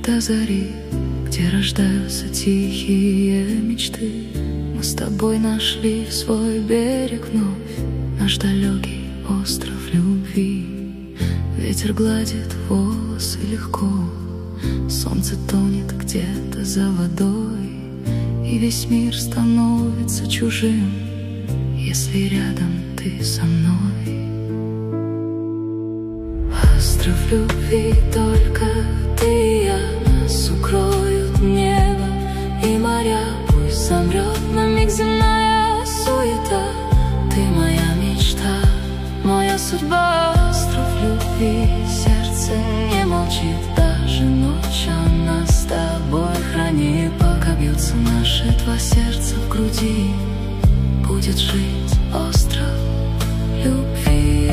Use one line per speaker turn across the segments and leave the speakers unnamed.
до зари, где рождаются тихие мечты. Мы с тобой нашли свой берег вновь, наш далекий остров любви. Ветер гладит волосы легко, солнце тонет где-то за водой, и весь мир становится чужим, если рядом ты со мной. Остров любви, только ты и я, нас укроют небо и моря. Пусть замрет на миг земная суета, ты моя мечта, моя судьба. Остров любви, сердце не молчит, даже ночь она с тобой хранит. Пока бьются наши два сердца в груди, будет жить остров любви.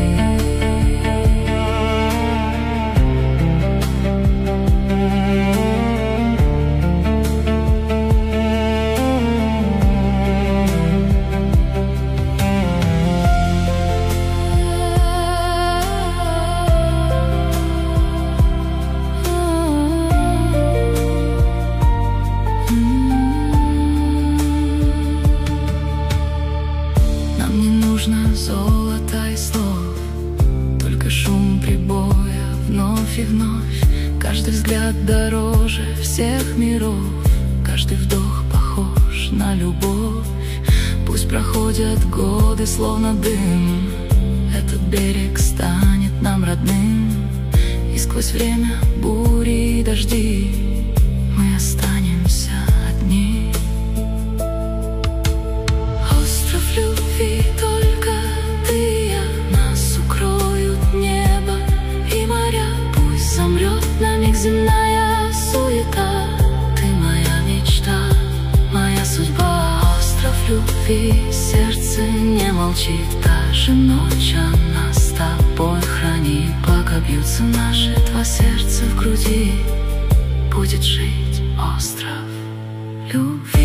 Золота и слов, только шум прибоя вновь и вновь. Каждый взгляд дороже всех миров, каждый вдох похож на любовь. Пусть проходят годы, словно дым, этот берег станет нам родным. И сквозь время бури и дожди мы останемся одни. Остров любви, только ты и я, нас укроют небо и моря. Пусть замрет на миг земная суета, ты моя мечта, моя судьба. Остров любви, сердце не молчит, даже ночь она с тобой хранит. Пока бьются наши два сердца в груди, будет жить остров любви.